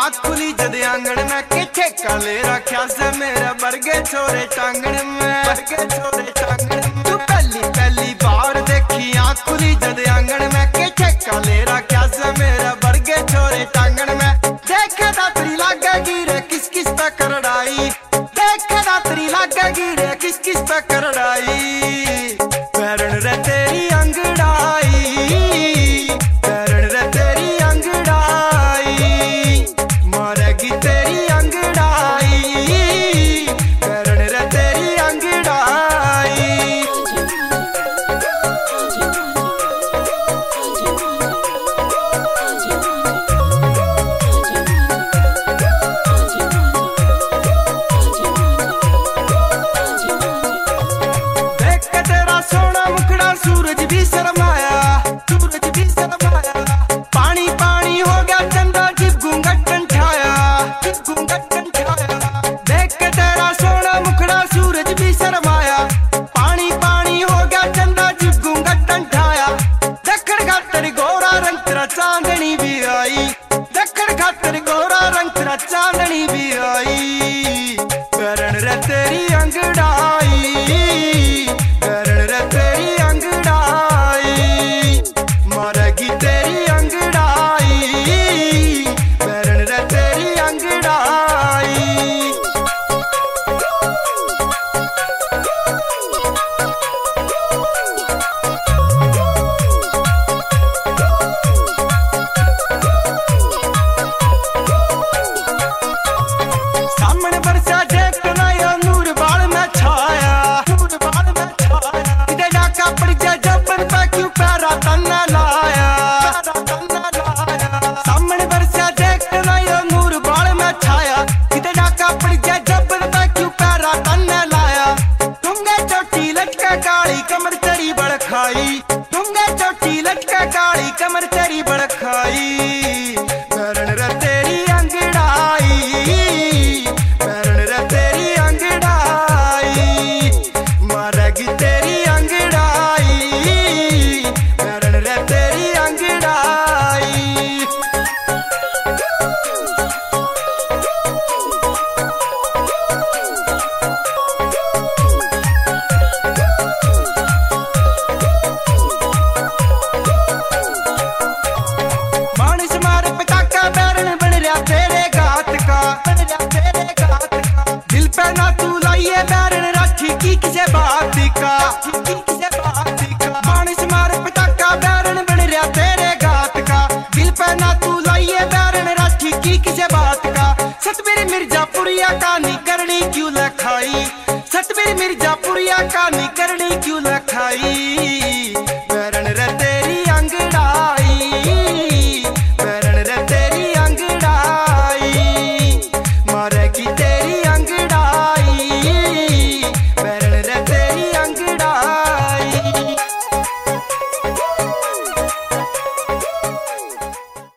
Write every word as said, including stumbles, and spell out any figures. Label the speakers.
Speaker 1: आँख खुली जद आंगन में के ठेका ले रखा से मेरा बरगे छोरे टांगन में बरगे छोरे टांगन में तू पहली पहली बार देखी आँख खुली जद आंगन में के ठेका ले रखा से मेरा बरगे छोरे टांगन में देखे दातरी लागेगी रे किस किस पे करड़ाई देखे दातरी लागेगी रे किस किस पे करड़ाई पैरण रे तेरी अंगड़ाई पैरण रे तेरी अंगड़ाई मारेगी तेरी अंगड़ाई पैरण रे तेरी अंगड़ाई देख के तेरा सोना मुखड़ा सूरज भी शर्माया सूरज भी शर्माया पानी पानी हो गया चंदा जिस घूंघट कंठाया जिस घूंघट कंठाया देख के तेरा सोना मुखड़ा सूरज भी शर्माया पानी पानी हो गया चंदा जिस घूंघट कंठाया दखन खातर गोरा रंग तेरा चांदनी भी आई दखन खातर गोरा रंग तेरा चांदनी भी आई पैरण रे तेरी अंगड़ाई पैरण रे तेरी अंगड़ाई मारेगी तेरी अंगड़ाई पैरण रे तेरी अंगड़ाई सामने बरसा देखना या नूर बाल में छाया नूर बाल में छाया इधर डाका पड़ गया जबन पे क्यों पैरा तन्ना लाया पैरा तन्ना लाया सामने बरसा देखना या नूर बाल में छाया इधर डाका पड़ गया जबन पे क्यों पैरा तन्ना लाया तुंगे चोटी लटके काली कमर तेरी बड़खाई तुंगे चोटी लटके काली कमर तेरी बड़खाई पैरण रे तेरी अंगड़ाई पैरण रे तेरी अंगड़ाई मारेगी तेरी अंगड़ाई पैरण रे तेरी अंगड़ाई मानस मारे पिता का बैरन बन रहा तेरे गात का बन रहा तेरे गात का दिल पे ना तू लाइए बैरन राठी की किसे बात का की किसे बात का मानस मारे पिता का बैरन बन रहा तेरे गात का दिल पे ना तू लाइए बैरन राठी की किसे बात का सतबीर मिर्जापुरिया कहानी करनी क्यों लखाई सतबीर मिर्जापुरिया कहानी करनी क्यों लखाई